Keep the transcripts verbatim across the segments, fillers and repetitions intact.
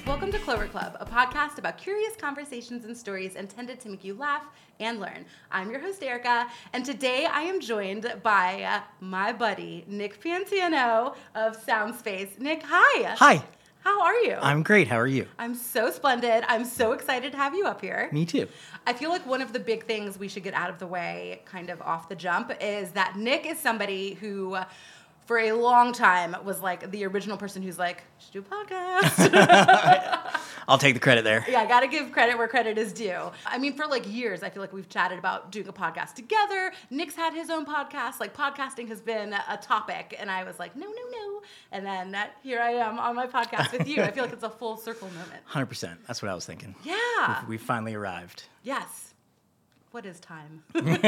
Welcome to Clover Club, a podcast about curious conversations and stories intended to make you laugh and learn. I'm your host, Erica, and today I am joined by uh, my buddy, Nick Piantino of Soundspace. Nick, hi. Hi. How are you? I'm great. How are you? I'm so splendid. I'm so excited to have you up here. Me too. I feel like one of the big things we should get out of the way kind of off the jump is that Nick is somebody who for a long time was like the original person who's like, should do a podcast. I'll take the credit there. Yeah, I got to give credit where credit is due. I mean, for like years, I feel like we've chatted about doing a podcast together. Nick's had his own podcast. Like podcasting has been a topic. And I was like, no, no, no. And then uh, here I am on my podcast with you. I feel like it's a full circle moment. one hundred percent. That's what I was thinking. Yeah. We finally arrived. Yes. What is time?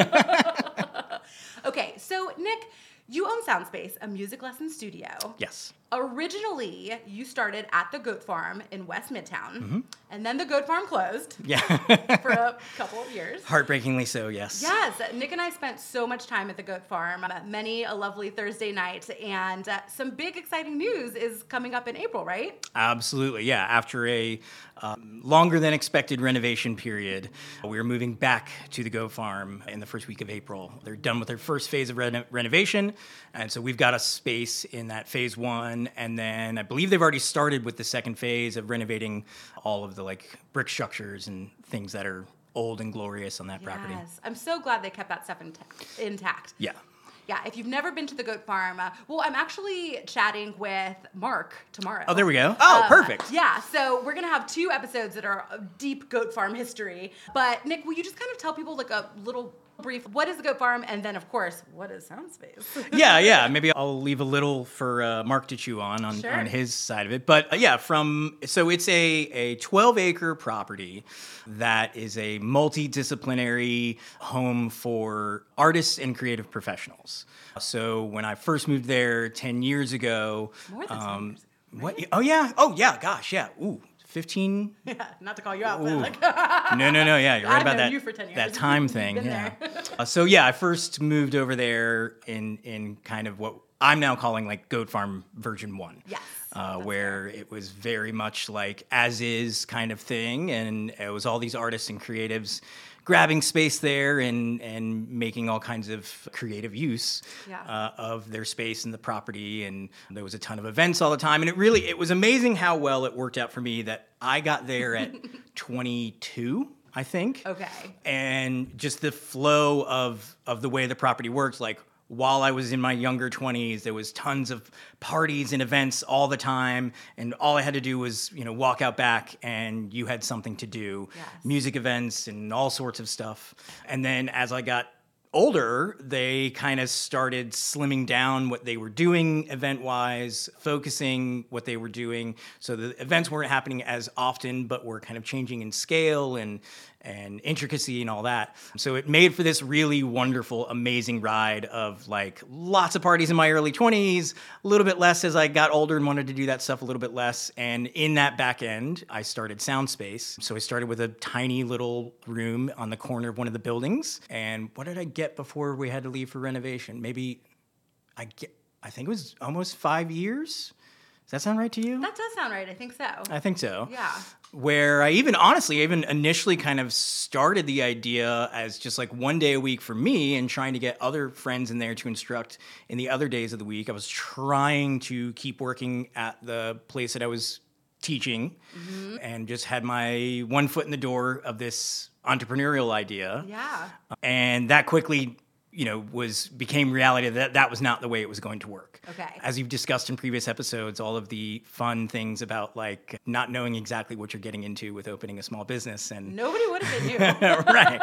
Okay, so Nick, you own Soundspace, a music lesson studio. Yes. Originally, you started at the Goat Farm in West Midtown, Mm-hmm. and then the Goat Farm closed Yeah. for a couple of years. Heartbreakingly so, yes. Yes, Nick and I spent so much time at the Goat Farm, uh, many a lovely Thursday night, and uh, some big exciting news is coming up in April, right? Absolutely, yeah. After a um, longer than expected renovation period, we're moving back to the Goat Farm in the first week of April. They're done with their first phase of reno- renovation, and so we've got a space in that phase one, and then I believe they've already started with the second phase of renovating all of the like brick structures and things that are old and glorious on that property. Yes, I'm so glad they kept that stuff intact. intact. Yeah. Yeah, if you've never been to the Goat Farm, uh, well, I'm actually chatting with Mark tomorrow. Oh, there we go. Oh, Uh, perfect. Yeah, so we're going to have two episodes that are of deep Goat Farm history. But, Nick, will you just kind of tell people like a little brief, what is the Goat Farm? And then, of course, what is Soundspace? yeah, yeah. Maybe I'll leave a little for uh, Mark to chew on on, Sure. on his side of it. But uh, yeah, from so it's a a twelve acre property that is a multidisciplinary home for artists and creative professionals. So when I first moved there ten years ago, More than ten um, years ago, what? Oh yeah. Oh yeah. Gosh. Yeah. Ooh. fifteen Yeah, not to call you out, but Ooh. like, No, no, no. Yeah, you're right I've about known that. you for ten years. That time You've thing. been Yeah. there. uh, so yeah, I first moved over there in in kind of what I'm now calling like Goat Farm version one. Yes, Uh, that's where it was very much like as is kind of thing, and it was all these artists and creatives grabbing space there and and making all kinds of creative use Yeah. uh, of their space and the property, and there was a ton of events all the time, and it really it was amazing how well it worked out for me that I got there at twenty-two, I think. Okay. And just the flow of of the way the property works, like while I was in my younger twenties, there was tons of parties and events all the time, and all I had to do was, you know, walk out back and you had something to do. Yes. Music events and all sorts of stuff. And then as I got older, they kind of started slimming down what they were doing event-wise, focusing what they were doing. So the events weren't happening as often, but were kind of changing in scale and and intricacy and all that. So it made for this really wonderful, amazing ride of like lots of parties in my early twenties, a little bit less as I got older and wanted to do that stuff a little bit less. And in that back end, I started Soundspace. So I started with a tiny little room on the corner of one of the buildings. And what did I get before we had to leave for renovation? Maybe I get, I think it was almost five years. Does that sound right to you? That does sound right. I think so. I think so. Yeah. Where I even honestly, even initially kind of started the idea as just like one day a week for me and trying to get other friends in there to instruct in the other days of the week. I was trying to keep working at the place that I was teaching Mm-hmm. and just had my one foot in the door of this entrepreneurial idea. Yeah. And that quickly, you know, was became reality that that was not the way it was going to work. Okay. As you've discussed in previous episodes, all of the fun things about like not knowing exactly what you're getting into with opening a small business and Nobody would have been you. right.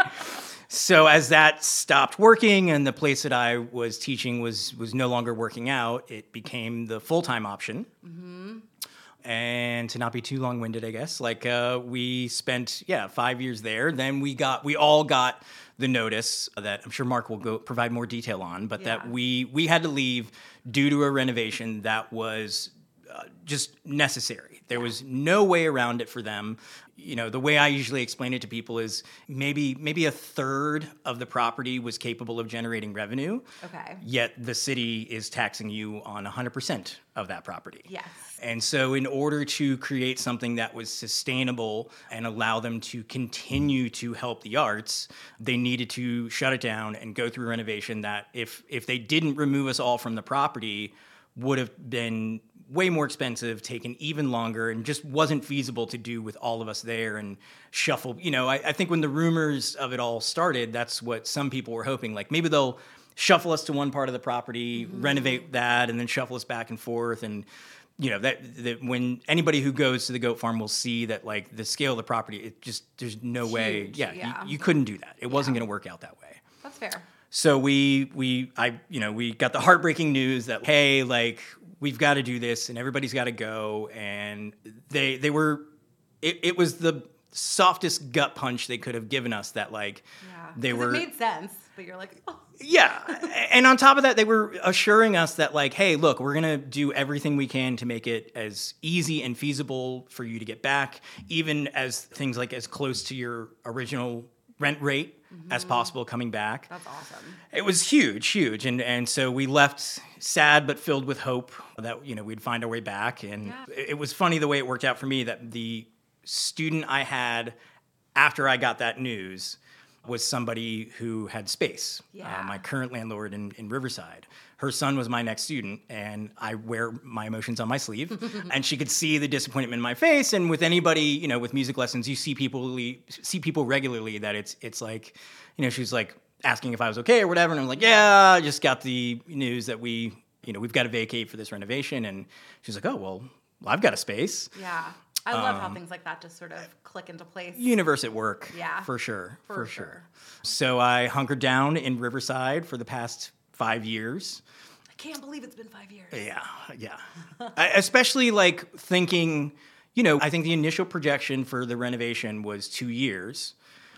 So as that stopped working and the place that I was teaching was was no longer working out, it became the full-time option. Mm-hmm. And to not be too long-winded, I guess, like uh, we spent, yeah, five years there. Then we got, we all got the notice that I'm sure Mark will go provide more detail on, but Yeah. that we we had to leave due to a renovation that was uh, just necessary. There was no way around it for them. You know, the way I usually explain it to people is maybe maybe a third of the property was capable of generating revenue. Okay. Yet the city is taxing you on one hundred percent of that property. Yes. And so in order to create something that was sustainable and allow them to continue to help the arts, they needed to shut it down and go through renovation that if if they didn't remove us all from the property, would have been way more expensive, taken even longer, and just wasn't feasible to do with all of us there and shuffle. You know, I, I think when the rumors of it all started, that's what some people were hoping. Like maybe they'll shuffle us to one part of the property, mm-hmm. renovate that, and then shuffle us back and forth. And, you know, that, that when anybody who goes to the goat farm will see that, like, the scale of the property, it just, there's no Huge, way. Yeah, yeah. You, you couldn't do that. It wasn't Yeah. going to work out that way. That's fair. So we, we, I, you know, we got the heartbreaking news that, hey, like, we've got to do this and everybody's got to go. And they, they were, it, it was the softest gut punch they could have given us that, like, Yeah. they 'Cause were. It made sense, but you're like, oh. Yeah. And on top of that, they were assuring us that, like, hey, look, we're going to do everything we can to make it as easy and feasible for you to get back, even as things like as close to your original rent rate mm-hmm. as possible coming back. That's awesome. It was huge, huge. And and so we left sad but filled with hope that, you know, we'd find our way back. And Yeah. it, it was funny the way it worked out for me that the student I had after I got that news was somebody who had space. Yeah. Uh, my current landlord in, in Riverside. Her son was my next student, and I wear my emotions on my sleeve. And she could see the disappointment in my face. And with anybody, you know, with music lessons, you see people see people regularly that it's it's like, you know, she's like asking if I was okay or whatever, and I'm like, yeah, I just got the news that we, you know, we've got to vacate for this renovation. And she's like, oh well, I've got a space. Yeah. I love Um, how things like that just sort of click into place. Universe at work. Yeah. For sure. For For, sure. sure. So I hunkered down in Riverside for the past five years. I can't believe it's been five years. Yeah, yeah. I, especially like thinking, you know, I think the initial projection for the renovation was two years.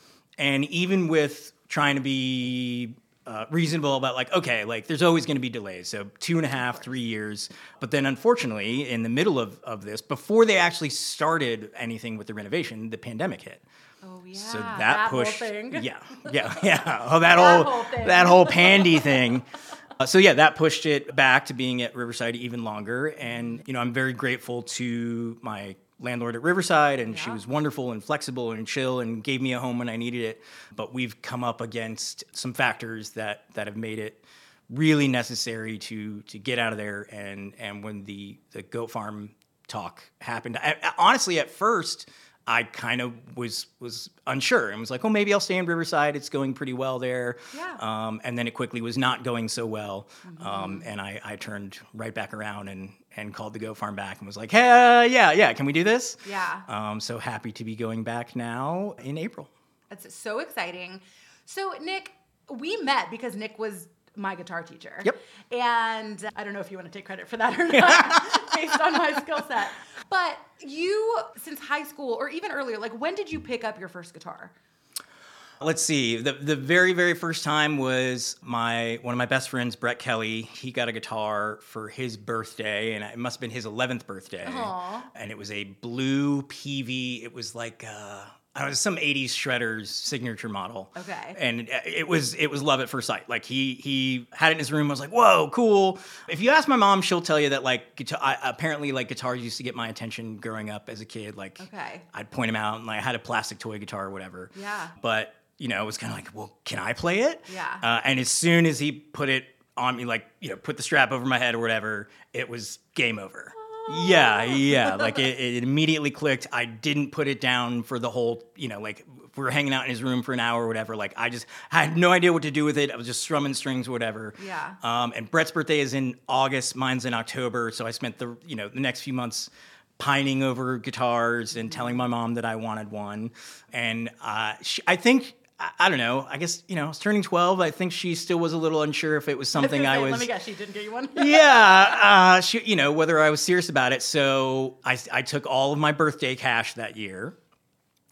And even with trying to be uh, reasonable about like, okay, like there's always going to be delays. So two and a half, three years. But then unfortunately, in the middle of, of this, before they actually started anything with the renovation, the pandemic hit. Oh yeah. So that, that pushed, whole thing. yeah, yeah, yeah. Oh, that, That whole, whole thing. that whole pandy thing. Uh, so yeah, that pushed it back to being at Riverside even longer. And you know, I'm very grateful to my landlord at Riverside, and she Yeah. was wonderful and flexible and chill, and gave me a home when I needed it. But we've come up against some factors that that have made it really necessary to to get out of there. And and when the the goat farm talk happened, I, I- honestly, at first, I kind of was was unsure and was like, oh, maybe I'll stay in Riverside. It's going pretty well there. Yeah. Um, and then it quickly was not going so well. Um, and I, I turned right back around and, and called the goat farm back and was like, hey, uh, yeah, yeah, can we do this? Yeah. Um, so happy to be going back now in April. That's so exciting. So Nick, we met because Nick was my guitar teacher. Yep. And I don't know if you want to take credit for that or not, based on my skill set. But you, since high school or even earlier, like when did you pick up your first guitar? Let's see. The the very, very first time was my one of my best friends, Brett Kelly. He got a guitar for his birthday, and it must have been his eleventh birthday. Aw. And it was a blue P V. It was like uh, I don't know, some eighties Shredder's signature model. Okay. And it was it was love at first sight. Like he he had it in his room. I was like, whoa, cool. If you ask my mom, she'll tell you that like guitar, I, apparently like guitars used to get my attention growing up as a kid. Like Okay. I'd point them out, and like, I had a plastic toy guitar or whatever. Yeah. But you know, it was kind of like, well, can I play it? Yeah. Uh, and as soon as he put it on me, like, you know, put the strap over my head or whatever, it was game over. Yeah, yeah. Like it, it immediately clicked. I didn't put it down for the whole, you know, like if we were hanging out in his room for an hour or whatever. Like I just I had no idea what to do with it. I was just strumming strings or whatever. Yeah. Um, and Brett's birthday is in August. Mine's in October. So I spent the, you know, the next few months pining over guitars and telling my mom that I wanted one. And uh, she, I think, I, I don't know, I guess, you know, I was turning twelve. I think she still was a little unsure if it was something I Say, was. Let me guess, she didn't get you one? yeah, uh, she, you know, whether I was serious about it. So I, I took all of my birthday cash that year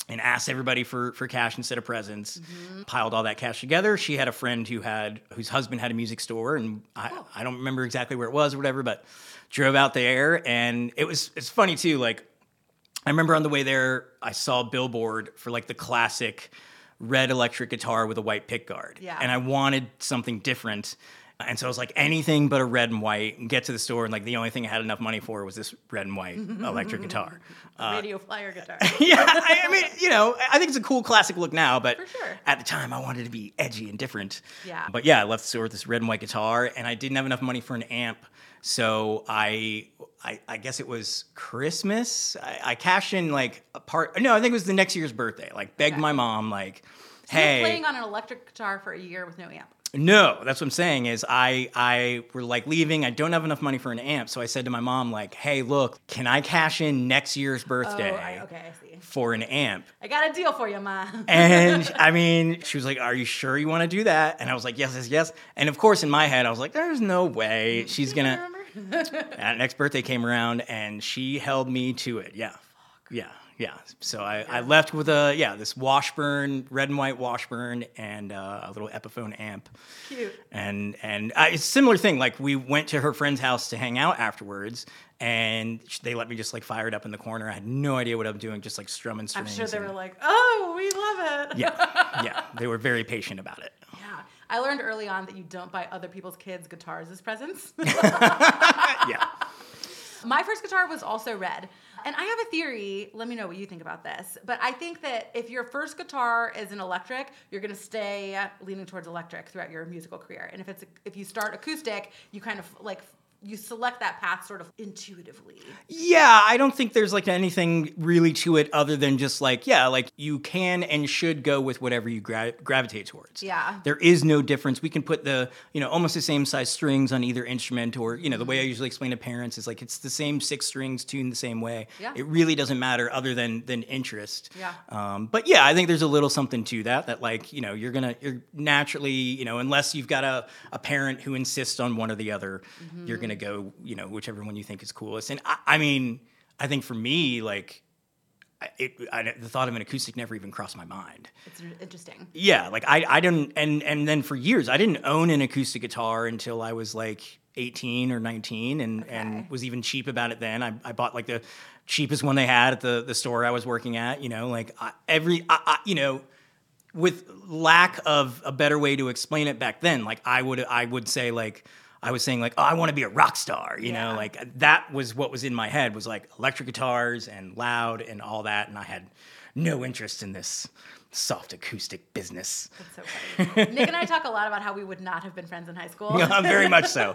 and asked everybody for for cash instead of presents. Mm-hmm. Piled all that cash together. She had a friend who had whose husband had a music store, and I, oh. I don't remember exactly where it was or whatever, but drove out there, and it was it's funny too. Like I remember on the way there, I saw a billboard for like the classic red electric guitar with a white pickguard, yeah. and I wanted something different. And so I was like, anything but a red and white, and get to the store, and like the only thing I had enough money for was this red and white electric guitar. Uh, Radio flyer guitar. Yeah, I, I mean, you know, I think it's a cool classic look now, but for sure. At the time I wanted to be edgy and different. Yeah. But yeah, I left the store with this red and white guitar, and I didn't have enough money for an amp. So I, I, I guess it was Christmas. I, I cashed in like a part. No, I think it was the next year's birthday. Like begged okay. my mom, like, so hey. You're playing on an electric guitar for a year with no amp. No, that's what I'm saying is I I were like leaving. I don't have enough money for an amp. So I said to my mom, like, hey, look, can I cash in next year's birthday oh, I, okay, I see. for an amp? I got a deal for you, Ma. And I mean, she was like, are you sure you want to do that? And I was like, yes, yes, yes. And of course, in my head, I was like, there's no way she's going to. And next birthday came around and she held me to it. Yeah. Yeah. Yeah, so I, I left with a, yeah, this Washburn, red and white Washburn, and uh, a little Epiphone amp. Cute. And and I, it's a similar thing. Like, we went to her friend's house to hang out afterwards, and they let me just, like, fire it up in the corner. I had no idea what I'm doing, just, like, strumming strings. I'm sure they and, were like, oh, we love it. Yeah, yeah, they were very patient about it. Yeah. I learned early on that you don't buy other people's kids guitars as presents. Yeah. My first guitar was also red. And I have a theory, let me know what you think about this, but I think that if your first guitar is an electric, you're going to stay leaning towards electric throughout your musical career. And if it's a, if you start acoustic, you kind of like you select that path sort of intuitively. Yeah, I don't think there's like anything really to it other than just like, yeah, like you can and should go with whatever you gra- gravitate towards. Yeah. There is no difference. We can put the, you know, almost the same size strings on either instrument, or, you know, the way I usually explain to parents is like it's the same six strings tuned the same way. Yeah. It really doesn't matter other than than interest. Yeah. Um, but yeah, I think there's a little something to that, that like, you know, you're going to, you're naturally, you know, unless you've got a, a parent who insists on one or the other, mm-hmm. you're going to go, you know, whichever one you think is coolest. And I, I mean, I think for me, like, it, I, the thought of an acoustic never even crossed my mind. It's interesting. Yeah, like I, I didn't, and and then for years I didn't own an acoustic guitar until I was like eighteen or nineteen, and okay. and was even cheap about it then. I, I bought like the cheapest one they had at the the store I was working at. You know, like I, every, I, I, you know. With lack of a better way to explain it back then, like I would, I would say like. I was saying like, oh, I want to be a rock star, you yeah. know, like that was what was in my head, was like electric guitars and loud and all that. And I had no interest in this soft acoustic business. That's so funny. Nick and I talk a lot about how we would not have been friends in high school. Very much so.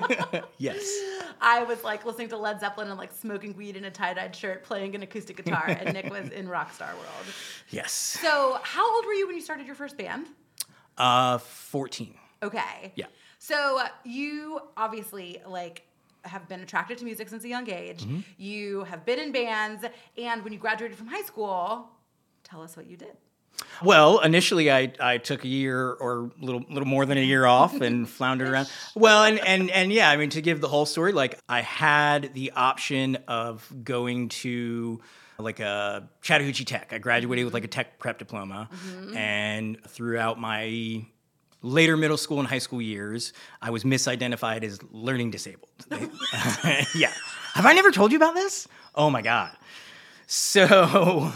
Yes. I was like listening to Led Zeppelin and like smoking weed in a tie-dyed shirt, playing an acoustic guitar, and Nick was in rock star world. Yes. So how old were you when you started your first band? Uh, fourteen. Okay. Yeah. So you obviously like have been attracted to music since a young age. Mm-hmm. You have been in bands, and when you graduated from high school, tell us what you did. Well, initially I, I took a year or a little little more than a year off and floundered around. Well, and, and and yeah, I mean, to give the whole story, like I had the option of going to like a Chattahoochee Tech. I graduated with like a tech prep diploma, mm-hmm. and throughout my later middle school and high school years, I was misidentified as learning disabled. Yeah. Have I never told you about this? Oh my God. So,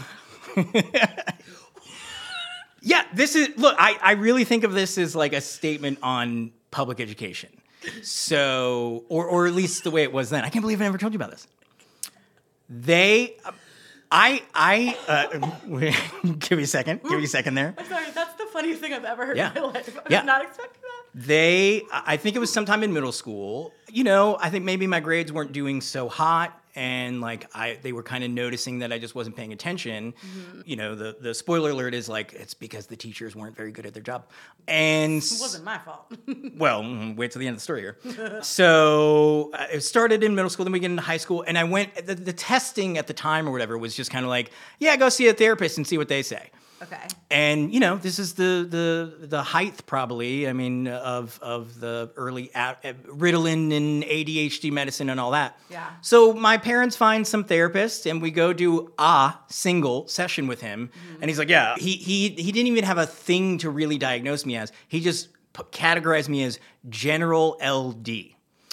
yeah, this is, look, I, I really think of this as like a statement on public education. So, or, or at least the way it was then. I can't believe I never told you about this. They, uh, I, I, uh, give me a second, give me a second there. I'm sorry, that's the funniest thing I've ever heard yeah. in my life. I yeah. was not expecting that. They, I think it was sometime in middle school. You know, I think maybe my grades weren't doing so hot, and like I, they were kind of noticing that I just wasn't paying attention. Mm-hmm. You know, the the spoiler alert is like it's because the teachers weren't very good at their job, and it wasn't my fault. Well, wait till the end of the story here. So uh, it started in middle school, then we get into high school, and I went. The, the testing at the time or whatever was just kind of like, yeah, go see a therapist and see what they say. Okay. And, you know, this is the the the height probably, I mean, of of the early a- Ritalin and A D H D medicine and all that. Yeah. So my parents find some therapist and we go do a single session with him. Mm-hmm. And he's like, yeah, he, he, he didn't even have a thing to really diagnose me as. He just p- categorized me as general L D.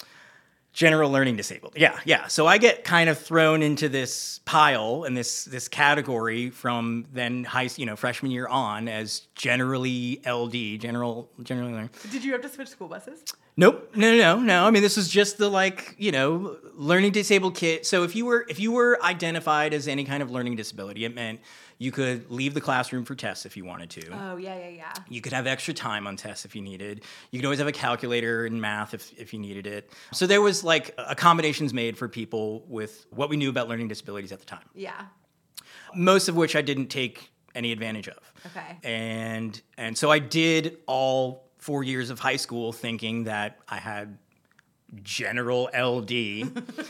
General learning disabled. Yeah, yeah. So I get kind of thrown into this pile and this this category from then high, you know, freshman year on as generally L D, general generally learning. Did you have to switch school buses? Nope. No, no, no, no. I mean, this was just the like, you know, learning disabled kid. So if you were if you were identified as any kind of learning disability, it meant you could leave the classroom for tests if you wanted to. Oh, yeah, yeah, yeah. You could have extra time on tests if you needed. You could always have a calculator in math if, if you needed it. So there was like accommodations made for people with what we knew about learning disabilities at the time. Yeah. Most of which I didn't take any advantage of. Okay. And and so I did all four years of high school thinking that I had general L D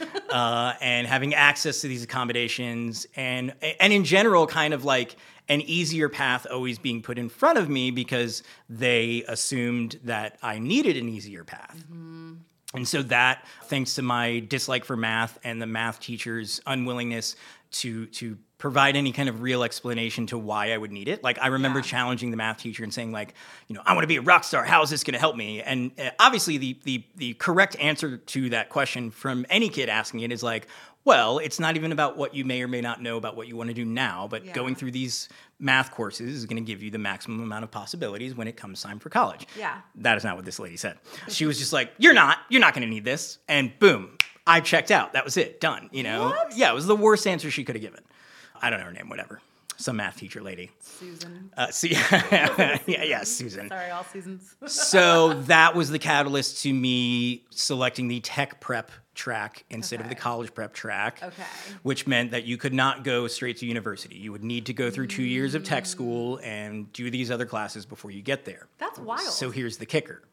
uh, and having access to these accommodations and and in general kind of like an easier path always being put in front of me because they assumed that I needed an easier path. Mm-hmm. And so that, thanks to my dislike for math and the math teacher's unwillingness to to provide any kind of real explanation to why I would need it. Like I remember yeah. challenging the math teacher and saying like, you know, I want to be a rock star. How is this going to help me? And uh, obviously the, the the correct answer to that question from any kid asking it is like, well, it's not even about what you may or may not know about what you want to do now, but yeah. going through these math courses is going to give you the maximum amount of possibilities when it comes time for college. Yeah. That is not what this lady said. She was just like, you're not, you're not going to need this. And boom, I checked out. That was it. Done. You know? What? Yeah, it was the worst answer she could have given. I don't know her name, whatever. Some math teacher lady. Susan. Uh, so, yeah, yeah, yeah, Susan. Sorry, all Susans. So that was the catalyst to me selecting the tech prep track instead okay. of the college prep track. Okay. Which meant that you could not go straight to university. You would need to go through two years of tech school and do these other classes before you get there. That's wild. So here's the kicker.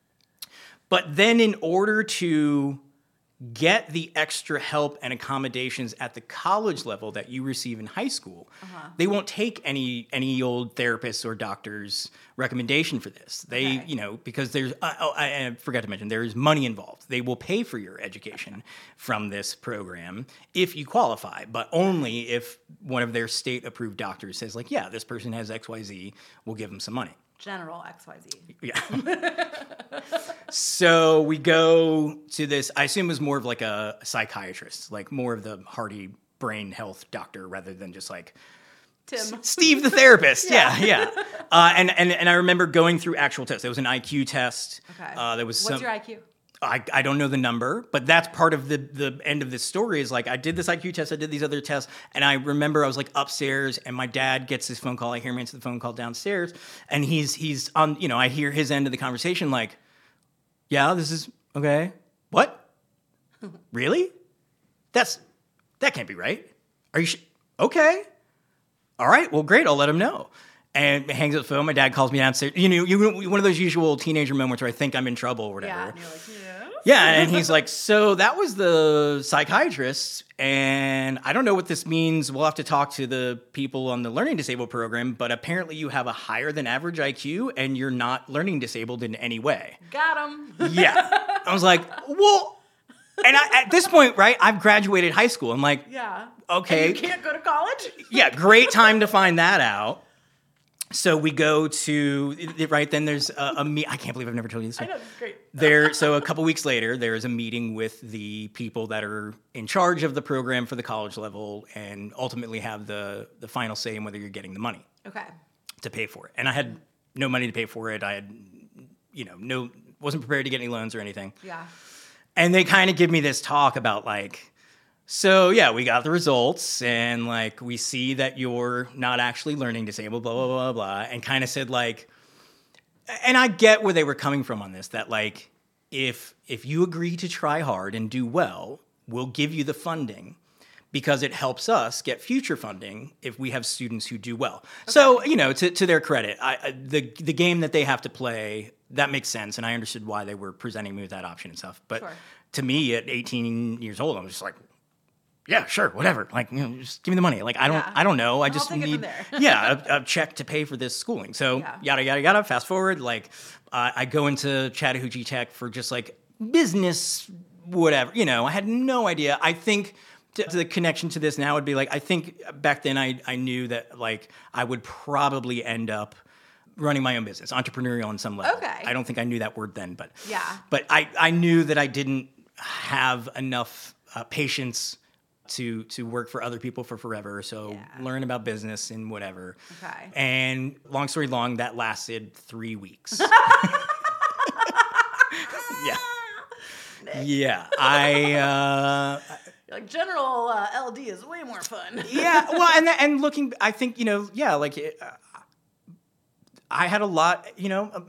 But then in order to get the extra help and accommodations at the college level that you receive in high school, uh-huh. they won't take any any old therapist's or doctor's recommendation for this. They, okay. you know, because there's, uh, oh, I, I forgot to mention, there's money involved. They will pay for your education from this program if you qualify, but only if one of their state-approved doctors says, like, yeah, this person has X Y Z, we'll give them some money. General X Y Z. Yeah. So we go to this, I assume it was more of like a psychiatrist, like more of the hearty brain health doctor rather than just like Tim. S- Steve the therapist. yeah, yeah. yeah. Uh, and, and and I remember going through actual tests. There was an I Q test. Okay. Uh, there was What's some, your I Q? I, I don't know the number, but that's part of the, the end of this story is like I did this I Q test, I did these other tests, and I remember I was like upstairs and my dad gets this phone call. I hear him answer the phone call downstairs, and he's he's on, you know, I hear his end of the conversation like, yeah, this is okay. What? Really? That's that can't be right. Are you sh- okay? All right, well, great, I'll let him know. And hangs up the phone. My dad calls me downstairs. You know, you one of those usual teenager moments where I think I'm in trouble or whatever. Yeah, and you're like, yeah. Yeah, and he's like, so that was the psychiatrist, and I don't know what this means. We'll have to talk to the people on the learning disabled program, but apparently you have a higher than average I Q, and you're not learning disabled in any way. Got him. Yeah. I was like, well, and I, at this point, right, I've graduated high school. I'm like, yeah. Okay. And you can't go to college? Yeah, great time to find that out. So we go to, right, then there's a, a meet. I can't believe I've never told you this. I know, this is great. There, so a couple weeks later, there is a meeting with the people that are in charge of the program for the college level and ultimately have the, the final say in whether you're getting the money. Okay. To pay for it. And I had no money to pay for it. I had, you know, no, wasn't prepared to get any loans or anything. Yeah. And they kind of give me this talk about like, so yeah, we got the results and like we see that you're not actually learning disabled, blah, blah, blah, blah, and kind of said like, and I get where they were coming from on this, that like, if if you agree to try hard and do well, we'll give you the funding because it helps us get future funding if we have students who do well. Okay. So, you know, to, to their credit, I, I, the the game that they have to play, that makes sense, and I understood why they were presenting me with that option and stuff. But sure. To me, at eighteen years old, I'm just like, yeah, sure, whatever. Like, you know, just give me the money. Like, I don't, Yeah. I don't know. I I'll just take it from need, there. yeah, a, a check to pay for this schooling. So Yeah. yada yada yada. Fast forward, like, uh, I go into Chattahoochee Tech for just like business, whatever. You know, I had no idea. I think t- the connection to this now would be like, I think back then I I knew that like I would probably end up running my own business, entrepreneurial on some level. Okay. I don't think I knew that word then, but Yeah. but I I knew that I didn't have enough uh, patience to to work for other people for forever. So Yeah. learn about business and whatever. Okay. And long story long, that lasted three weeks. yeah. Yeah. I uh, Like general uh, L D is way more fun. yeah. Well, and and looking, I think you know, yeah, like it, uh, I had a lot, you know. Um,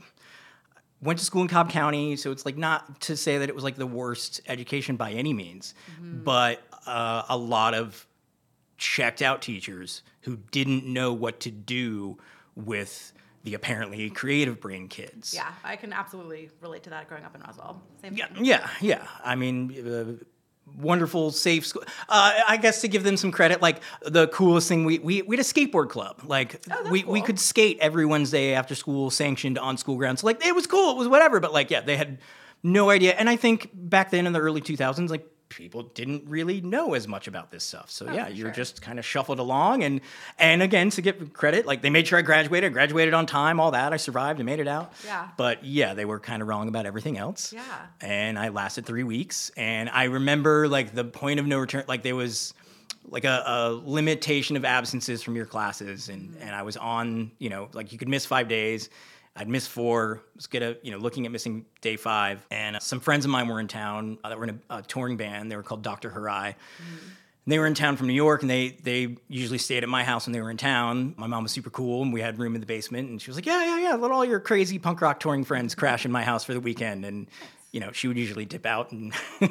Went to school in Cobb County, so it's like not to say that it was like the worst education by any means, Mm-hmm. but uh, a lot of checked out teachers who didn't know what to do with the apparently creative brain kids. Yeah, I can absolutely relate to that growing up in Roswell. Same Yeah, thing. yeah, yeah. I mean, uh, wonderful, safe school. Uh, I guess to give them some credit, like the coolest thing, we we, we had a skateboard club. Like Oh, that's we, we cool. could skate every Wednesday after school, sanctioned on school grounds. Like it was cool, it was whatever. But like, yeah, they had no idea. And I think back then in the early two thousands, like people didn't really know as much about this stuff. So Oh, yeah, for you're sure. just kind of shuffled along. And and again, to get credit, like they made sure I graduated, I graduated on time, all that. I survived and made it out. Yeah. But yeah, they were kind of wrong about everything else. Yeah. And I lasted three weeks. And I remember like the point of no return, like there was like a, a limitation of absences from your classes. And, Mm-hmm. and I was on, you know, like you could miss five days. I'd miss four. Was gonna, you know, looking at missing day five. And uh, some friends of mine were in town uh, that were in a, a touring band. They were called Doctor Harai. Mm-hmm. They were in town from New York, and they they usually stayed at my house when they were in town. My mom was super cool, and we had room in the basement. And she was like, "Yeah, yeah, yeah, let all your crazy punk rock touring friends crash in my house for the weekend." And you know, she would usually dip out and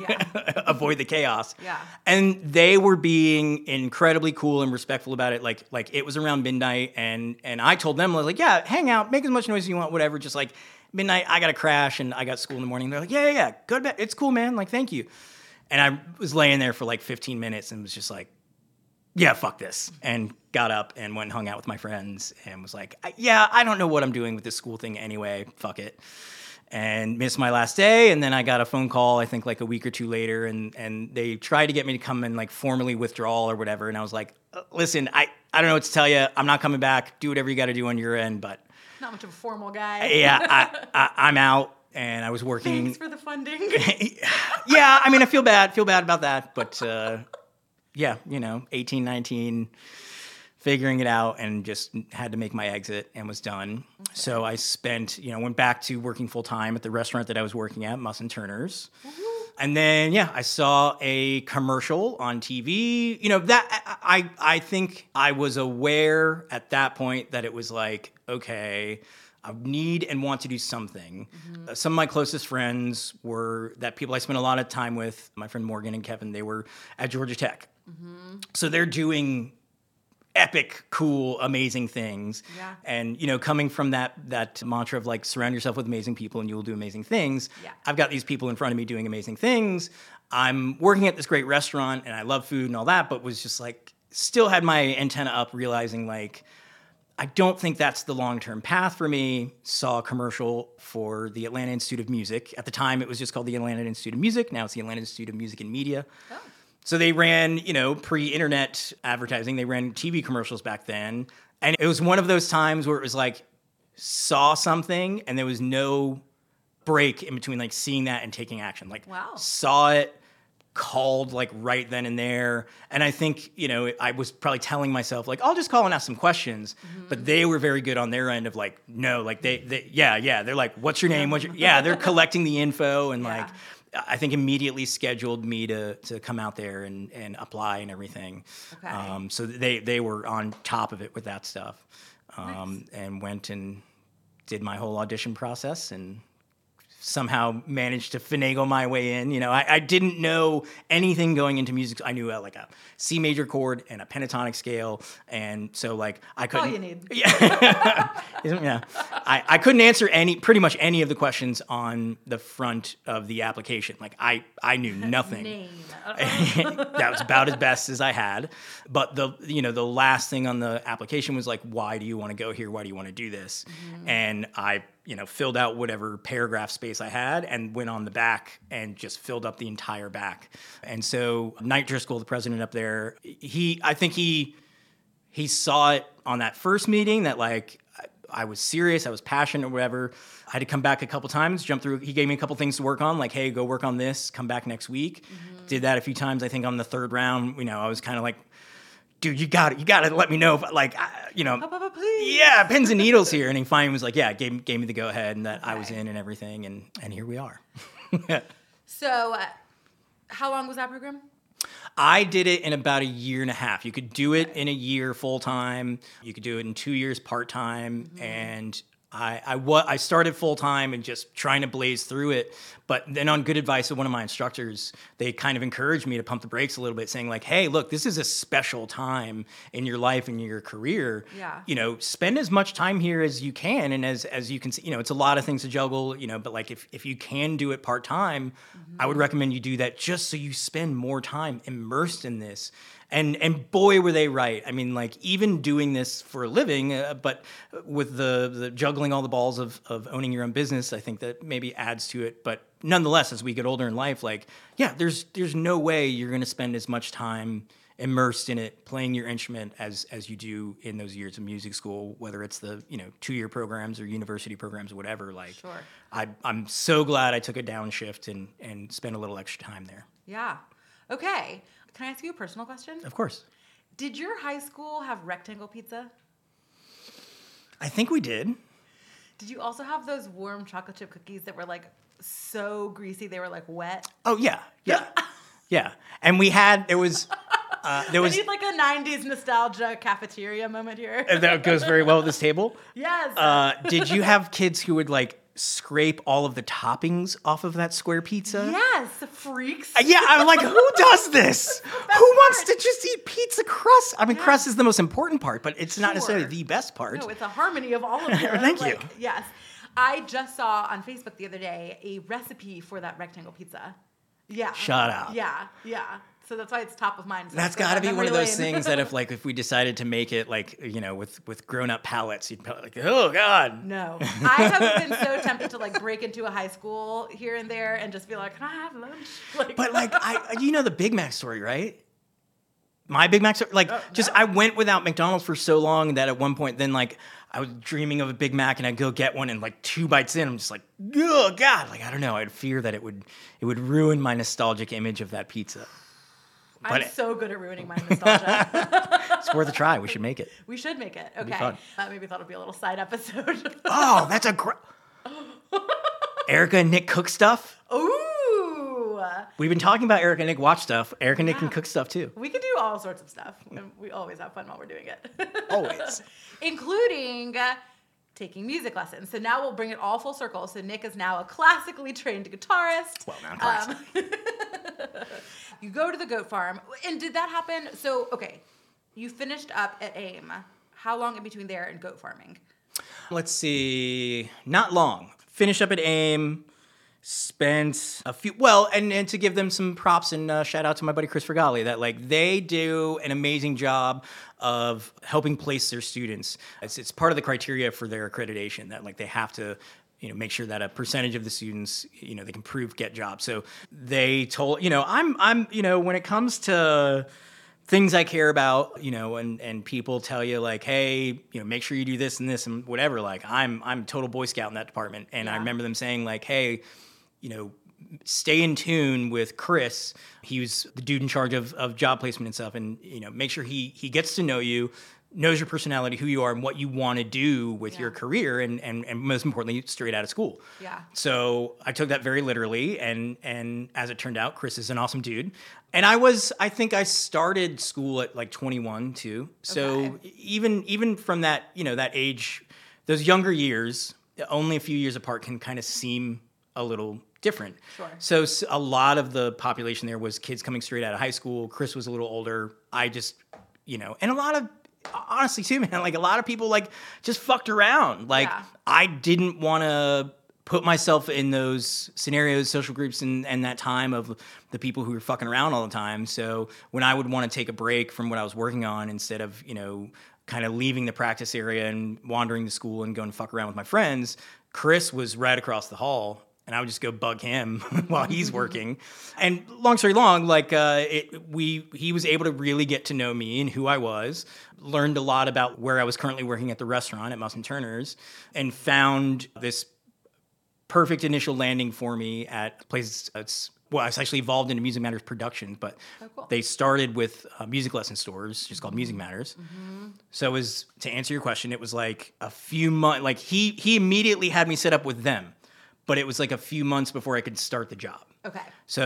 avoid the chaos. Yeah. And they were being incredibly cool and respectful about it. Like like it was around midnight, and and I told them I was like, "Yeah, hang out, make as much noise as you want, whatever. Just like midnight, I got to crash, and I got school in the morning." They're like, "Yeah, yeah, yeah, go to bed. It's cool, man. Like, thank you." And I was laying there for like fifteen minutes and was just like, yeah, fuck this. And got up and went and hung out with my friends and was like, yeah, I don't know what I'm doing with this school thing anyway. Fuck it. And missed my last day. And then I got a phone call, I think like a week or two later. And, and they tried to get me to come and like formally withdraw or whatever. And I was like, listen, I, I don't know what to tell you. I'm not coming back. Do whatever you got to do on your end. But Not much of a formal guy. yeah, I, I, I'm out. And I was working. Thanks for the funding. Yeah, I mean, I feel bad, feel bad about that. But uh, yeah, you know, eighteen, nineteen, figuring it out and just had to make my exit and was done. Okay. So I spent, you know, went back to working full time at the restaurant that I was working at, Muss and Turner's. Mm-hmm. And then, yeah, I saw a commercial on T V. You know, that I, I think I was aware at that point that it was like, okay, I need and want to do something. Mm-hmm. Uh, some of my closest friends were that people I spent a lot of time with, my friend Morgan and Kevin, they were at Georgia Tech. Mm-hmm. So they're doing epic, cool, amazing things. Yeah. And, you know, coming from that that mantra of like surround yourself with amazing people and you will do amazing things. Yeah. I've got these people in front of me doing amazing things. I'm working at this great restaurant and I love food and all that, but was just like, still had my antenna up realizing like, I don't think that's the long-term path for me. Saw a commercial for the Atlanta Institute of Music. At the time, it was just called the Atlanta Institute of Music. Now it's the Atlanta Institute of Music and Media. Oh. So they ran, you know, pre-internet advertising. They ran T V commercials back then. And it was one of those times where it was like, saw something and there was no break in between like seeing that and taking action. Like, Wow. saw it, called like right then and there. And I think, you know, I was probably telling myself like, I'll just call and ask some questions. Mm-hmm. But they were very good on their end of like, no, like they, they yeah, yeah. They're like, what's your name? What's your, yeah, they're collecting the info and Yeah. like, I think immediately scheduled me to to come out there and, and apply and everything. Okay. Um, so they, they were on top of it with that stuff. Um, Nice. And went and did my whole audition process and somehow managed to finagle my way in. You know, I, I didn't know anything going into music. I knew uh, like a C major chord and a pentatonic scale, and so like I couldn't. All you need. Yeah, yeah. I, I couldn't answer any, pretty much any of the questions on the front of the application. Like I, I knew nothing. Name. That was about as best as I had. But the, you know, the last thing on the application was like, why do you want to go here? Why do you want to do this? Mm-hmm. And I, you know, filled out whatever paragraph space I had and went on the back and just filled up the entire back. And so Knight Driscoll, the president up there, he, I think he, he saw it on that first meeting that like, I was serious, I was passionate or whatever. I had to come back a couple times, jump through. He gave me a couple things to work on, like, hey, go work on this, come back next week. Mm-hmm. Did that a few times. I think on the third round, you know, I was kind of like, dude, you got it. You got to let me know if, like, I, you know, Papa, please. Yeah, pins and needles here. And he finally was like, yeah, gave, gave me the go ahead and that okay. I was in and everything. And, and here we are. So uh, how long was that program? I did it in about a year and a half. You could do it in a year full time. You could do it in two years part time. Mm-hmm. And I I, wa- I started full time and just trying to blaze through it. But then on good advice of one of my instructors, they kind of encouraged me to pump the brakes a little bit, saying like, hey, look, this is a special time in your life and your career. Yeah. You know, spend as much time here as you can. And as as you can see, you know, it's a lot of things to juggle, you know, but like if, if you can do it part time, mm-hmm. I would recommend you do that just so you spend more time immersed in this. And and boy, were they right. I mean, like even doing this for a living, uh, but with the, the juggling all the balls of, of owning your own business, I think that maybe adds to it. But nonetheless, as we get older in life, like, yeah, there's there's no way you're going to spend as much time immersed in it, playing your instrument as as you do in those years of music school, whether it's the, you know, two-year programs or university programs or whatever. Like, sure. I, I'm so glad I took a downshift and, and spent a little extra time there. Yeah. Okay. Can I ask you a personal question? Of course. Did your high school have rectangle pizza? I think we did. Did you also have those warm chocolate chip cookies that were like so greasy they were like wet? Oh yeah, yeah, yeah. And we had there was uh, there was I need like a nineties nostalgia cafeteria moment here. That goes very well with this table. Yes. Uh, did you have kids who would like scrape all of the toppings off of that square pizza? Yes, freaks. Uh, yeah, I'm like, who does this? Who part. wants to just eat pizza crust? I mean, yeah. crust is the most important part, but it's not sure. necessarily the best part. No, it's a harmony of all of them. Thank like, you. Yes. I just saw on Facebook the other day a recipe for that rectangle pizza. Yeah. Shut up. Yeah, yeah. So that's why it's top of mind. So that's got to be one of those things that if like if we decided to make it like, you know, with with grown up palates, you'd probably like, oh God. No, I have been so tempted to like break into a high school here and there and just be like, can I have lunch? Like, but like I, you know the Big Mac story, right? My Big Mac story, like oh, just no. I went without McDonald's for so long that at one point then like I was dreaming of a Big Mac and I'd go get one and like two bites in, I'm just like, oh God, like I don't know, I'd fear that it would it would ruin my nostalgic image of that pizza. I'm but so good at ruining my nostalgia. It's worth a try. We should make it. We should make it. It'd Okay. be fun. Uh, maybe that'll be a little side episode. Oh, that's a great. Erica and Nick cook stuff. Ooh. We've been talking about Erica and Nick watch stuff. Erica and Nick Yeah. can cook stuff too. We can do all sorts of stuff. And we always have fun while we're doing it. Always. Including uh, taking music lessons. So now we'll bring it all full circle. So Nick is now a classically trained guitarist. Well, not classic. Um, you go to the goat farm. And did that happen? So, okay, you finished up at AIM. How long in between there and goat farming? Let's see. Not long. Finished up at AIM. Spent a few, well, and, and to give them some props and uh, shout out to my buddy Chris Fergali, that like they do an amazing job of helping place their students. It's, it's part of the criteria for their accreditation that like they have to, you know, make sure that a percentage of the students, you know, they can prove get jobs. So they told, you know, I'm, I'm, you know, when it comes to things I care about, you know, and, and people tell you like, hey, you know, make sure you do this and this and whatever. Like I'm, I'm a total Boy Scout in that department. And Yeah. I remember them saying like, hey, you know, stay in tune with Chris. He was the dude in charge of, of job placement and stuff. And, you know, make sure he, he gets to know you, knows your personality, who you are, and what you want to do with Yeah. your career. And, and, and most importantly, straight out of school. Yeah. So I took that very literally. And, and as it turned out, Chris is an awesome dude. And I was, I think I started school at like twenty-one too. So Okay. even, even from that, you know, that age, those younger years, only a few years apart can kind of seem a little different. Sure. So s- a lot of the population there was kids coming straight out of high school. Chris was a little older. I just, you know, and a lot of, honestly too, man, like a lot of people like just fucked around. Like Yeah. I didn't want to put myself in those scenarios, social groups, and, and that time of the people who were fucking around all the time. So when I would want to take a break from what I was working on, instead of, you know, kind of leaving the practice area and wandering to school and going to fuck around with my friends, Chris was right across the hall. And I would just go bug him while he's working. And long story long, like uh, it, we, he was able to really get to know me and who I was. Learned a lot about where I was currently working at the restaurant at Musson Turner's, and found this perfect initial landing for me at places. It's well, it's actually evolved into Music Matters Productions, but Oh, cool. they started with uh, music lesson stores, just called Music Matters. Mm-hmm. So it was, to answer your question, it was like a few months. Like he he immediately had me set up with them. But it was like a few months before I could start the job. Okay.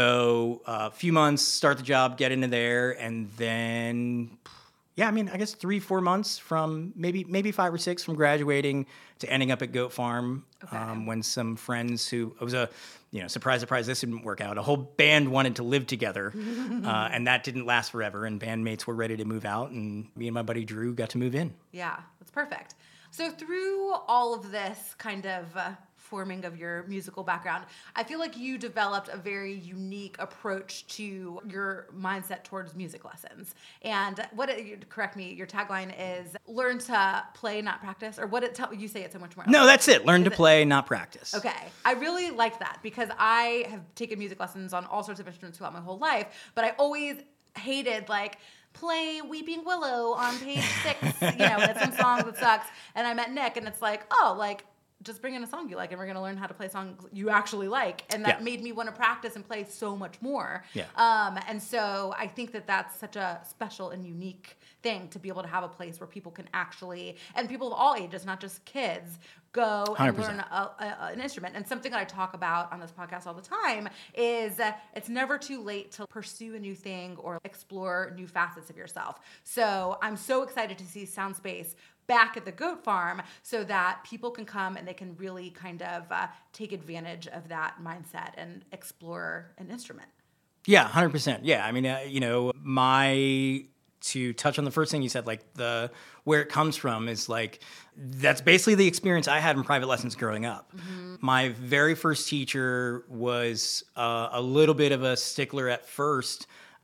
So a uh, few months, start the job, get into there, and then, yeah, I mean, I guess three, four months from maybe maybe five or six from graduating to ending up at Goat Farm. Okay. Um, when some friends who, it was a, you know, surprise, surprise, this didn't work out. A whole band wanted to live together, uh, and that didn't last forever. And bandmates were ready to move out, and me and my buddy Drew got to move in. Yeah, that's perfect. So through all of this kind of uh, forming of your musical background, I feel like you developed a very unique approach to your mindset towards music lessons. And what, it, correct me, your tagline is learn to play, not practice, or what it tell you say it so much more. No, that's it. Learn Is to it? play, not practice. Okay. I really like that because I have taken music lessons on all sorts of instruments throughout my whole life, but I always hated like play Weeping Willow on page six, you know, and it's some song that sucks. And I met Nick and it's like, oh, like, just bring in a song you like and we're going to learn how to play songs you actually like. And that Yeah. made me want to practice and play so much more. Yeah. Um, and so I think that that's such a special and unique thing to be able to have a place where people can actually, and people of all ages, not just kids, go and one hundred percent. learn a, a, an instrument. And something that I talk about on this podcast all the time is uh, it's never too late to pursue a new thing or explore new facets of yourself. So I'm so excited to see Soundspace back at the Goat Farm so that people can come and they can really kind of uh, take advantage of that mindset and explore an instrument. Yeah, one hundred percent. Yeah, I mean, uh, you know, my, to touch on the first thing you said, like the, where it comes from is like, that's basically the experience I had in private lessons growing up. Mm-hmm. My very first teacher was uh, a little bit of a stickler at first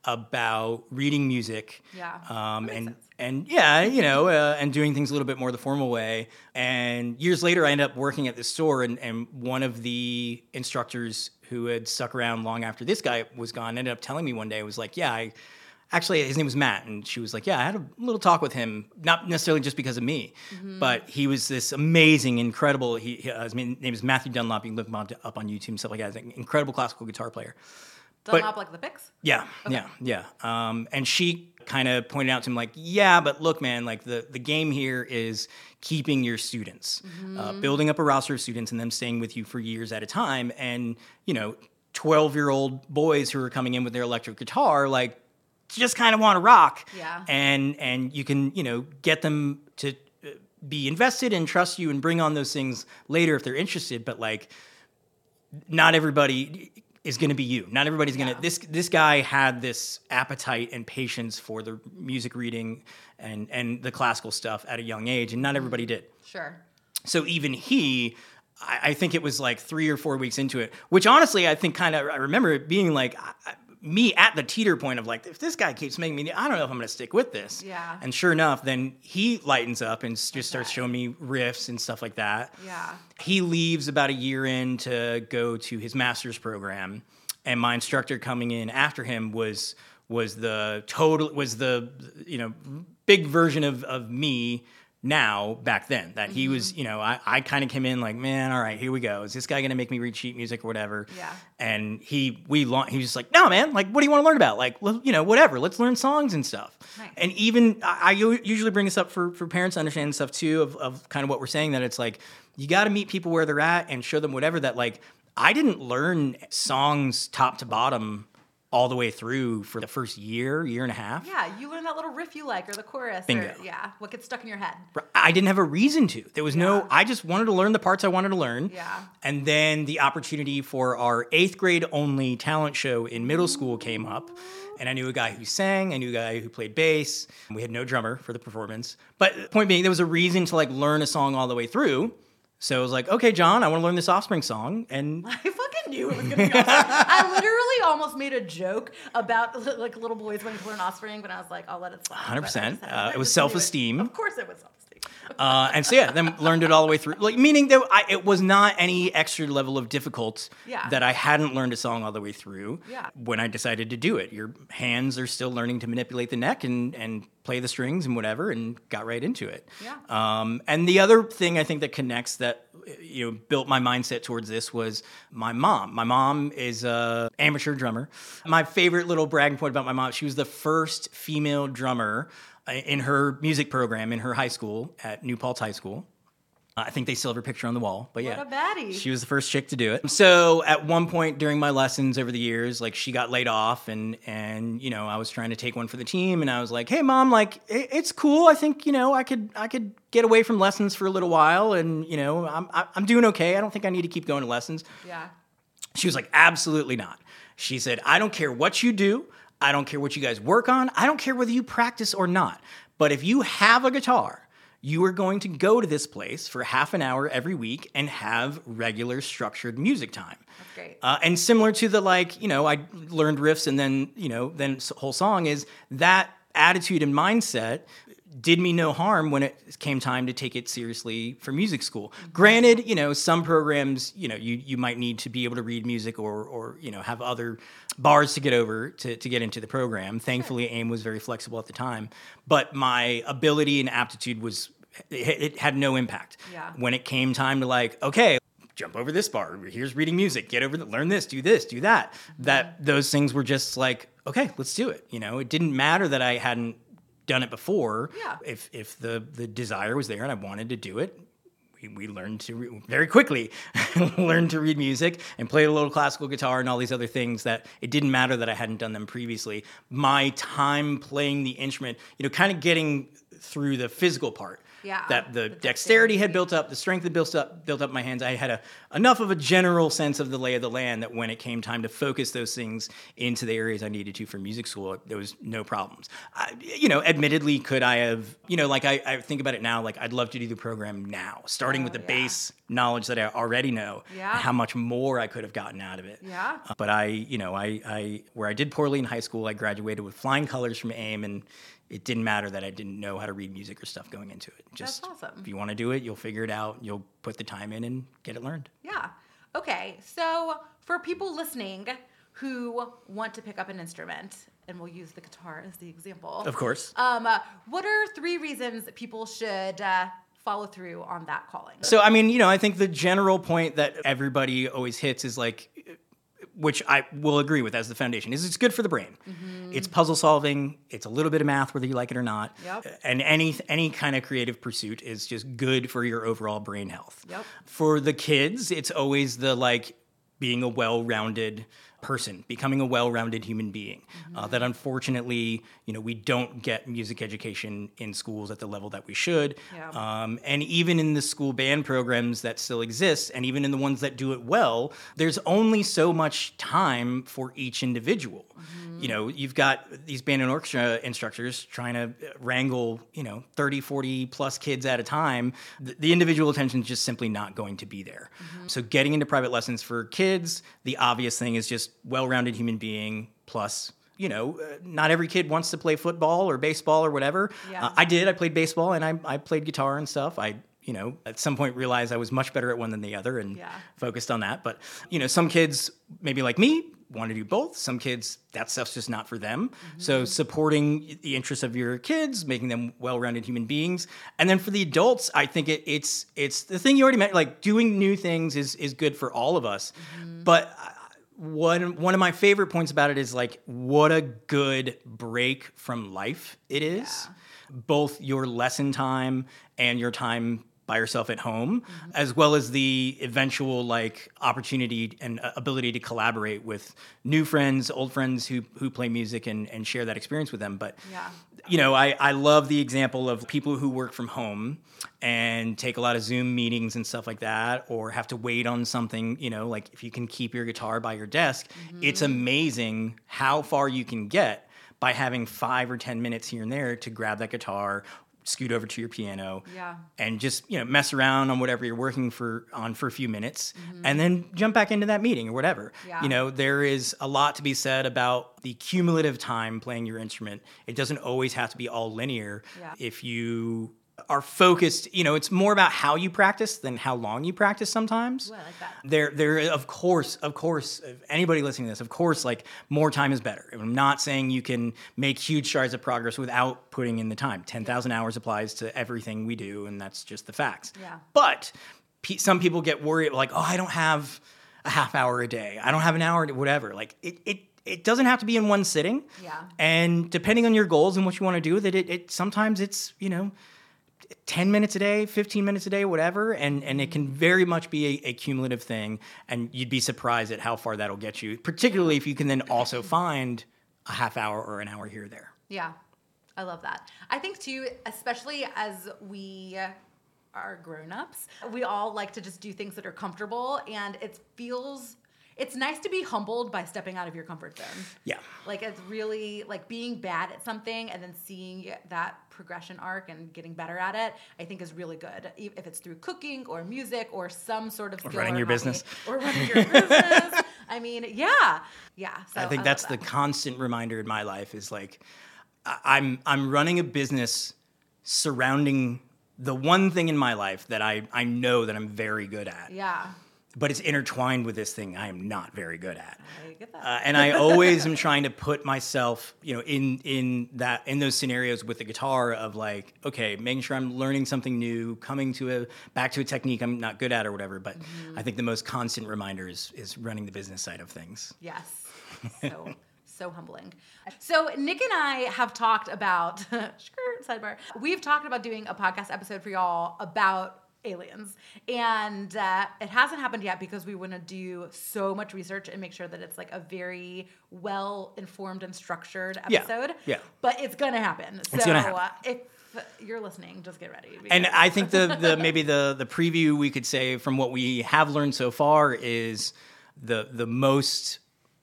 about reading music. Yeah, Um, that makes and, sense. and yeah, you know, uh, and doing things a little bit more the formal way. And years later, I ended up working at this store, and, and one of the instructors who had stuck around long after this guy was gone ended up telling me one day, was like, yeah, I actually, his name was Matt, and she was like, yeah, I had a little talk with him, not necessarily just because of me, Mm-hmm. but he was this amazing, incredible, he, he- uh, his name is Matthew Dunlop, you can look him up, up on YouTube and stuff like that, he's an incredible classical guitar player. Dunlop like the picks? Yeah, yeah, yeah. Um, and she kind of pointed out to him, like, yeah, but look, man, like the, the game here is keeping your students, Mm-hmm. uh, building up a roster of students and them staying with you for years at a time. And, you know, twelve-year-old boys who are coming in with their electric guitar, like, just kind of want to rock. Yeah. And, and you can, you know, get them to uh, be invested and trust you and bring on those things later if they're interested. But, like, not everybody is going to be you. Not everybody's going to, Yeah. this, this guy had this appetite and patience for the music reading and, and the classical stuff at a young age, and not everybody did. Sure. So even he, I, I think it was like three or four weeks into it, which honestly, I think kind of, I remember it being like, I, I- me at the teeter point of like, if this guy keeps making me, I don't know if I'm going to stick with this. Yeah. And sure enough, then he lightens up and s- just starts Okay. showing me riffs and stuff like that. Yeah. He leaves about a year in to go to his master's program, and my instructor coming in after him was was the total was the you know big version of of me now back then. That he was, you know, I, I kind of came in like, man, all right, here we go. Is this guy gonna make me read sheet music or whatever? Yeah. And he we la- he was just like, no, man, like, what do you want to learn about? Like, well, you know, whatever. Let's learn songs and stuff. Nice. And even I, I u- usually bring this up for for parents to understand and stuff too, of of kind of what we're saying, that it's like you got to meet people where they're at and show them whatever, that like I didn't learn songs top to bottom all the way through for the first year, year and a half. Yeah, you learn that little riff you like or the chorus. Bingo. Or, yeah, what gets stuck in your head. I didn't have a reason to. There was Yeah. no, I just wanted to learn the parts I wanted to learn. Yeah. And then the opportunity for our eighth grade only talent show in middle school came up. And I knew a guy who sang, I knew a guy who played bass. We had no drummer for the performance. But point being, there was a reason to like learn a song all the way through. So I was like, okay, John, I want to learn this Offspring song. And I fucking knew it was going to be Offspring. I literally almost made a joke about like little boys wanting to learn Offspring, but I was like, I'll let it slide. one hundred percent. But I just- Uh, I it was just knew self-esteem. Of course it was self-esteem. Uh, and so yeah, then learned it all the way through. Like meaning that I, it was not any extra level of difficult Yeah. that I hadn't learned a song all the way through. Yeah. When I decided to do it, your hands are still learning to manipulate the neck and and play the strings and whatever, and got right into it. Yeah. Um, and the other thing I think that connects that you know built my mindset towards this was my mom. My mom is a amateur drummer. My favorite little bragging point about my mom: she was the first female drummer in her music program in her high school at New Paltz High School. I think they still have her picture on the wall, but yeah. What a baddie. She was the first chick to do it. So at one point during my lessons over the years, like she got laid off and, and, you know, I was trying to take one for the team and I was like, hey mom, like it, it's cool. I think, you know, I could, I could get away from lessons for a little while and, you know, I'm, I'm doing okay. I don't think I need to keep going to lessons. Yeah. She was like, absolutely not. She said, I don't care what you do. I don't care what you guys work on. I don't care whether you practice or not. But if you have a guitar, you are going to go to this place for half an hour every week and have regular structured music time. That's great. Uh, and similar to the like, you know, I learned riffs and then, you know, then whole song is that attitude and mindset did me no harm when it came time to take it seriously for music school. Mm-hmm. Granted, you know, some programs, you know, you, you might need to be able to read music or, or you know, have other bars to get over to, to get into the program. Thankfully, AIM was very flexible at the time. But my ability and aptitude was, it, it had no impact. Yeah. When it came time to like, okay, jump over this bar, here's reading music, get over, the, learn this, do this, do that. Mm-hmm. That those things were just like, okay, let's do it. You know, it didn't matter that I hadn't done it before. Yeah. If if the the desire was there and I wanted to do it, we, we learned to re- very quickly learn to read music and play a little classical guitar and all these other things that it didn't matter that I hadn't done them previously. My time playing the instrument, you know, kind of getting through the physical part. Yeah, That the, the dexterity dexterity. had built up, the strength had built up, built up my hands. I had a, enough of a general sense of the lay of the land that when it came time to focus those things into the areas I needed to for music school, there was no problems. I, you know, admittedly, could I have, you know, like I, I think about it now, like I'd love to do the program now, starting Oh, with the yeah. base knowledge that I already know, Yeah. and how much more I could have gotten out of it. Yeah. Uh, but I, you know, I, I, where I did poorly in high school, I graduated with flying colors from AIM, and it didn't matter that I didn't know how to read music or stuff going into it. Just That's awesome. if you want to do it, you'll figure it out. You'll put the time in and get it learned. Yeah. Okay. So for people listening who want to pick up an instrument, and we'll use the guitar as the example. Of course. Um, uh, what are three reasons that people should uh, follow through on that calling? So, I mean, you know, I think the general point that everybody always hits is like, which I will agree with as the foundation, is it's good for the brain. Mm-hmm. It's puzzle solving. It's a little bit of math, whether you like it or not. Yep. And any any kind of creative pursuit is just good for your overall brain health. Yep. For the kids, it's always the like being a well-rounded person, becoming a well-rounded human being. Mm-hmm. Uh, that unfortunately, you know, we don't get music education in schools at the level that we should. Yeah. Um, and even in the school band programs that still exist, and even in the ones that do it well, there's only so much time for each individual. Mm-hmm. You know, you've got these band and orchestra instructors trying to wrangle, you know, thirty, forty plus kids at a time. The, the individual attention is just simply not going to be there. Mm-hmm. So getting into private lessons for kids, the obvious thing is just well-rounded human being plus, you know, uh, not every kid wants to play football or baseball or whatever. Yeah. Uh, I did. I played baseball and I, I played guitar and stuff. I, you know, at some point realized I was much better at one than the other and Yeah. focused on that. But, you know, some kids, maybe like me, want to do both. Some kids, that stuff's just not for them. Mm-hmm. So supporting the interests of your kids, making them well-rounded human beings. And then for the adults, I think it, it's it's the thing you already meant, like doing new things is is good for all of us. Mm-hmm. But uh, one one of my favorite points about it is like what a good break from life it is. Yeah. Both your lesson time and your time by yourself at home, mm-hmm. as well as the eventual like opportunity and ability to collaborate with new friends, old friends who who play music and, and share that experience with them. But yeah. you know, I, I love the example of people who work from home and take a lot of Zoom meetings and stuff like that, or have to wait on something, you know, like if you can keep your guitar by your desk, mm-hmm. it's amazing how far you can get by having five or ten minutes here and there to grab that guitar, scoot over to your piano, yeah. and just, you know, mess around on whatever you're working for on for a few minutes, mm-hmm. and then jump back into that meeting or whatever. Yeah. You know, there is a lot to be said about the cumulative time playing your instrument. It doesn't always have to be all linear. Yeah. If you are focused, you know, it's more about how you practice than how long you practice sometimes. Ooh, I like that. There, there, of course, of course, if anybody listening to this, of course, like more time is better. I'm not saying you can make huge strides of progress without putting in the time. ten thousand yeah. hours applies to everything we do, and that's just the facts. Yeah. But pe- some people get worried, like, oh, I don't have a half hour a day. I don't have an hour, whatever. Like, it, it, it doesn't have to be in one sitting. Yeah. And depending on your goals and what you want to do with it, it, it sometimes it's, you know, ten minutes a day, fifteen minutes a day, whatever. And, and it can very much be a, a cumulative thing. And you'd be surprised at how far that'll get you, particularly if you can then also find a half hour or an hour here or there. Yeah, I love that. I think, too, especially as we are grown-ups, we all like to just do things that are comfortable. And it feels... It's nice to be humbled by stepping out of your comfort zone. Yeah. Like, it's really, like, being bad at something and then seeing that progression arc and getting better at it, I think is really good. If it's through cooking or music or some sort of skill. Or running your business. Or running your business. I mean, yeah. Yeah. So I think I that's that. the constant reminder in my life is, like, I'm I'm running a business surrounding the one thing in my life that I, I know that I'm very good at. Yeah. But it's intertwined with this thing I am not very good at. I get that. Uh, and I always am trying to put myself, you know, in in that in those scenarios with the guitar of like, okay, making sure I'm learning something new, coming to a back to a technique I'm not good at or whatever. But mm-hmm. I think the most constant reminder is is running the business side of things. Yes. So so humbling. So Nick and I have talked about skirt sidebar. We've talked about doing a podcast episode for y'all about aliens, and uh, it hasn't happened yet because we want to do so much research and make sure that it's like a very well informed and structured episode. Yeah, yeah. But it's gonna happen. It's so gonna happen. Uh, if you're listening, just get ready. And I think the the maybe the the preview we could say from what we have learned so far is the the most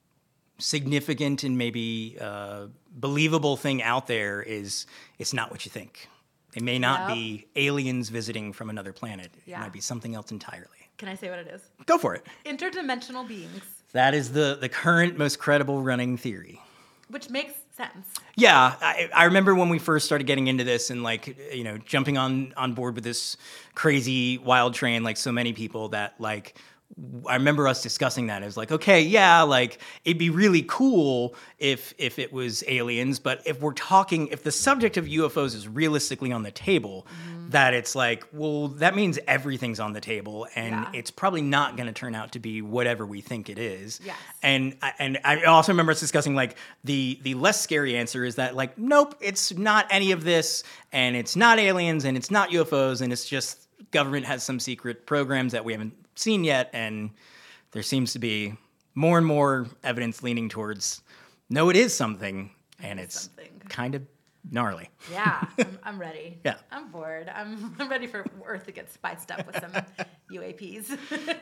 significant and maybe uh, believable thing out there is it's not what you think. It may not yep. be aliens visiting from another planet. Yeah. It might be something else entirely. Can I say what it is? Go for it. Interdimensional beings. That is the, the current most credible running theory. Which makes sense. Yeah. I, I remember when we first started getting into this and like, you know, jumping on, on board with this crazy wild train like so many people that like, I remember us discussing that. It was like, okay, yeah, like it'd be really cool if if it was aliens, but if we're talking, if the subject of U F Os is realistically on the table, mm-hmm. that it's like, well, that means everything's on the table, and yeah. it's probably not going to turn out to be whatever we think it is. Yes. And and I also remember us discussing like the the less scary answer is that like, nope, it's not any of this, and it's not aliens, and it's not U F Os, and it's just government has some secret programs that we haven't seen yet, and there seems to be more and more evidence leaning towards no, it is something, and it's something. Kind of gnarly. Yeah, I'm, I'm ready. Yeah, I'm bored. I'm, I'm ready for Earth to get spiced up with some U A Ps.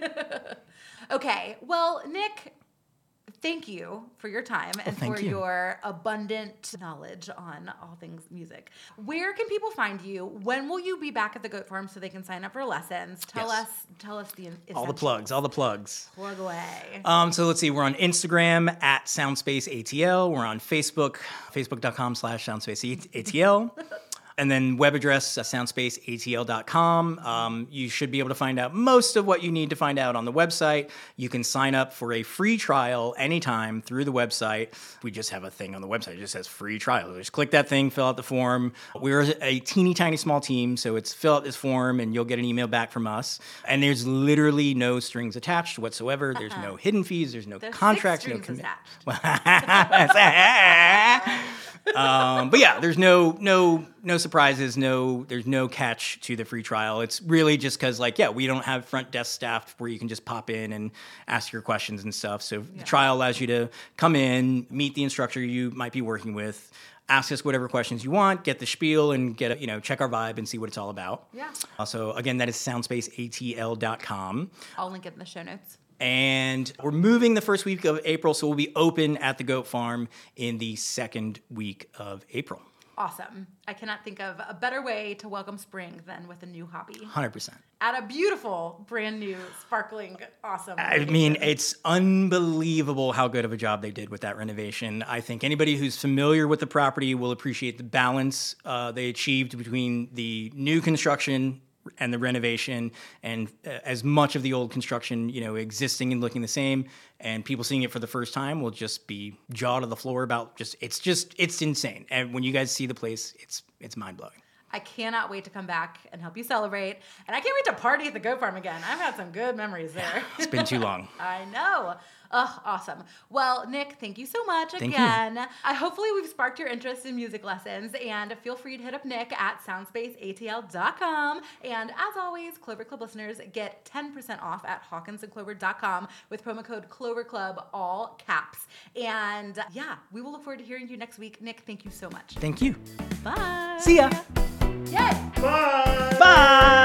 Okay, well, Nick, thank you for your time and well, for you. your abundant knowledge on all things music. Where can people find you? When will you be back at the Goat Farm so they can sign up for lessons? Tell yes. us, tell us the essentials. all the plugs, all the plugs. Plug away. Um, so let's see. We're on Instagram at SoundspaceATL. We're on Facebook, facebook.com slash SoundspaceATL. And then web address, uh, soundspace A T L dot com. Um, you should be able to find out most of what you need to find out on the website. You can sign up for a free trial anytime through the website. We just have a thing on the website. It just says free trial. Just click that thing, fill out the form. We're a teeny tiny small team, so it's fill out this form and you'll get an email back from us. And there's literally no strings attached whatsoever. There's no hidden fees. There's no There's contracts. Six no strings commi- attached. um, but yeah, there's no no no surprises, no there's no catch to the free trial. It's really just because like yeah, we don't have front desk staff where you can just pop in and ask your questions and stuff. So yeah. the trial allows you to come in, meet the instructor you might be working with, ask us whatever questions you want, get the spiel, and get a, you know check our vibe and see what it's all about. Yeah. Also, again, that is soundspace A T L dot com. I'll link it in the show notes. And we're moving the first week of April, so we'll be open at the Goat Farm in the second week of April. Awesome. I cannot think of a better way to welcome spring than with a new hobby. one hundred percent. At a beautiful, brand new, sparkling, awesome I location. mean, it's unbelievable how good of a job they did with that renovation. I think anybody who's familiar with the property will appreciate the balance uh, they achieved between the new construction and the renovation, and uh, as much of the old construction, you know, existing and looking the same, and people seeing it for the first time will just be jaw to the floor about just, it's just, it's insane. And when you guys see the place, it's, it's mind blowing. I cannot wait to come back and help you celebrate. And I can't wait to party at the Goat Farm again. I've had some good memories there. It's been too long. I know. Oh, awesome. Well, Nick, thank you so much thank again. You. I hopefully we've sparked your interest in music lessons, and feel free to hit up Nick at soundspace A T L dot com. And as always, Clover Club listeners get ten percent off at hawkins and clover dot com with promo code Clover Club, all caps. And uh, yeah, we will look forward to hearing you next week. Nick, thank you so much. Thank you. Bye. See ya. Yay. Bye. Bye.